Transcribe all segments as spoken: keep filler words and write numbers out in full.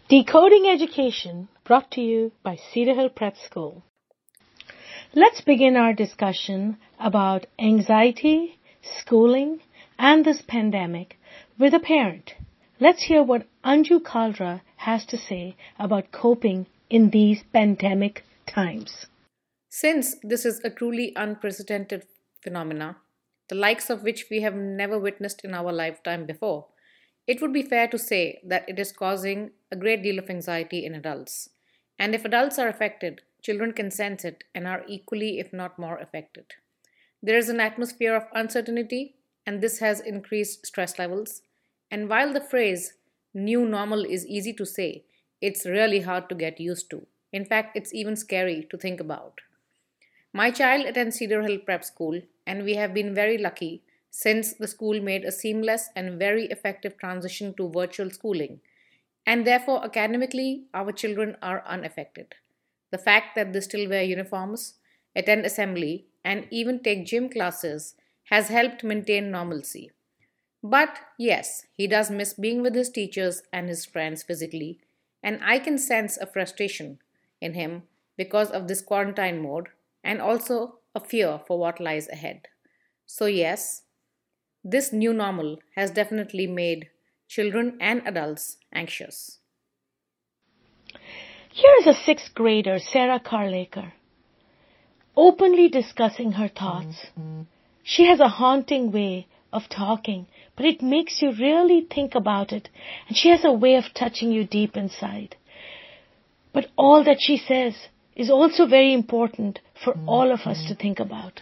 Decoding Education, brought to you by Cedar Hill Prep School. Let's begin our discussion about anxiety, schooling, and this pandemic with a parent. Let's hear what Anju Kalra has to say about coping in these pandemic times. Since this is a truly unprecedented phenomena, the likes of which we have never witnessed in our lifetime before, it would be fair to say that it is causing a great deal of anxiety in adults. And if adults are affected, children can sense it and are equally, if not more, affected. There is an atmosphere of uncertainty, and this has increased stress levels. And while the phrase new normal is easy to say, it's really hard to get used to. In fact, it's even scary to think about. My child attends Cedar Hill Prep School, and we have been very lucky since the school made a seamless and very effective transition to virtual schooling, and therefore academically our children are unaffected. The fact that they still wear uniforms, attend assembly, and even take gym classes has helped maintain normalcy. But yes, he does miss being with his teachers and his friends physically, and I can sense a frustration in him because of this quarantine mode and also a fear for what lies ahead. So yes, this new normal has definitely made children and adults anxious. Here is a sixth grader, Sarah Carlaker, openly discussing her thoughts. She has a haunting way of talking, but it makes you really think about it, and she has a way of touching you deep inside. But all that she says is also very important for all of us to think about.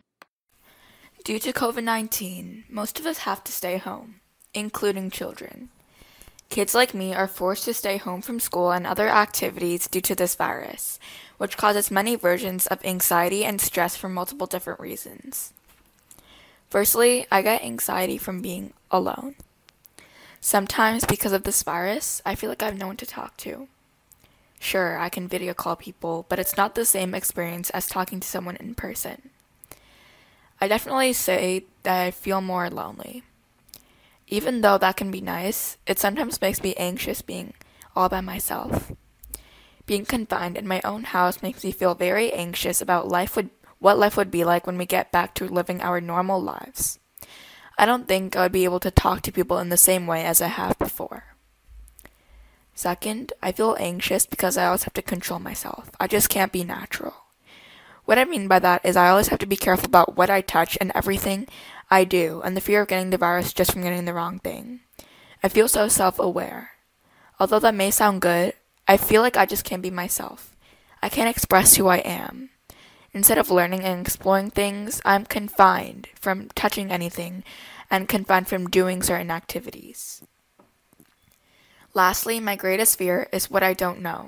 Due to COVID nineteen, most of us have to stay home, including children. Kids like me are forced to stay home from school and other activities due to this virus, which causes many versions of anxiety and stress for multiple different reasons. Firstly, I get anxiety from being alone. Sometimes, because of this virus, I feel like I have no one to talk to. Sure, I can video call people, but it's not the same experience as talking to someone in person. I definitely say that I feel more lonely. Even though that can be nice, it sometimes makes me anxious being all by myself. Being confined in my own house makes me feel very anxious about life would what life would be like when we get back to living our normal lives. I don't think I would be able to talk to people in the same way as I have before. Second, I feel anxious because I always have to control myself. I just can't be natural. What I mean by that is I always have to be careful about what I touch and everything I do, and the fear of getting the virus just from getting the wrong thing. I feel so self-aware. Although that may sound good, I feel like I just can't be myself. I can't express who I am. Instead of learning and exploring things, I'm confined from touching anything and confined from doing certain activities. Lastly, my greatest fear is what I don't know.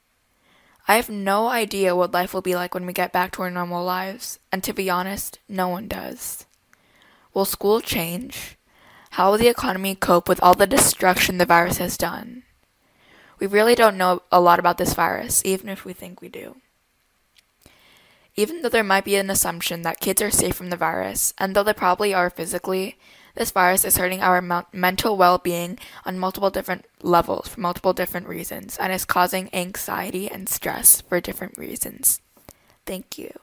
I have no idea what life will be like when we get back to our normal lives, and to be honest, no one does. Will school change? How will the economy cope with all the destruction the virus has done? We really don't know a lot about this virus, even if we think we do. Even though there might be an assumption that kids are safe from the virus, and though they probably are physically, this virus is hurting our mo- mental well-being on multiple different levels for multiple different reasons, and is causing anxiety and stress for different reasons. Thank you.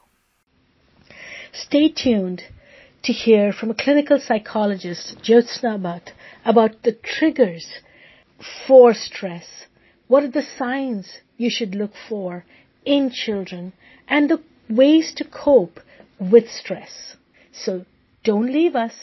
Stay tuned to hear from a clinical psychologist, Jyotsna Bhatt, about the triggers for stress. What are the signs you should look for in children and the ways to cope with stress? So don't leave us.